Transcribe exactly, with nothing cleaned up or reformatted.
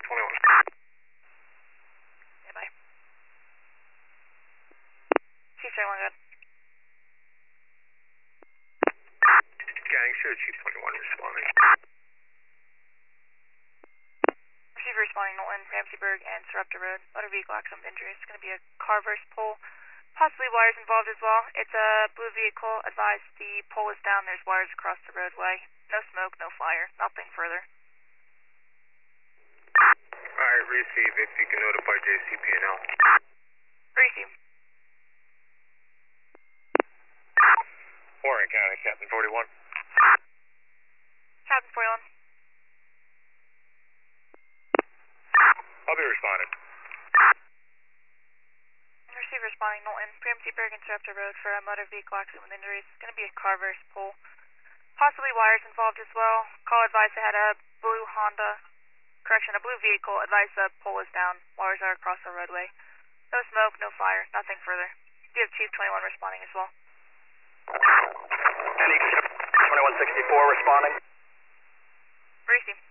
twenty-one. Yeah, bye. Chief twenty-one, good. Gang, show Chief twenty-one responding. Chief responding, Nolan, Ramseyburg and Surrupta Road. Motor vehicle accident with injury. It's going to be a car versus pole. Possibly wires involved as well. It's a blue vehicle. Advise the pole is down. There's wires across the roadway. No smoke, no fire. Nothing further. Alright, receive if you can notify J C P N L. Receive. Warren County, Captain forty-one. Captain forty-one. I'll be responding. Receive responding, Knowlton, Ramseyburg and Surrupta Road for a motor vehicle accident with injuries. It's going to be a car versus pole. Possibly wires involved as well. Call advice ahead a blue Honda, correction, a blue vehicle. Advice the pole is down. Wires are across the roadway. No smoke, no fire, nothing further. You have Chief twenty-one responding as well. Any twenty-one sixty-four responding? Receive.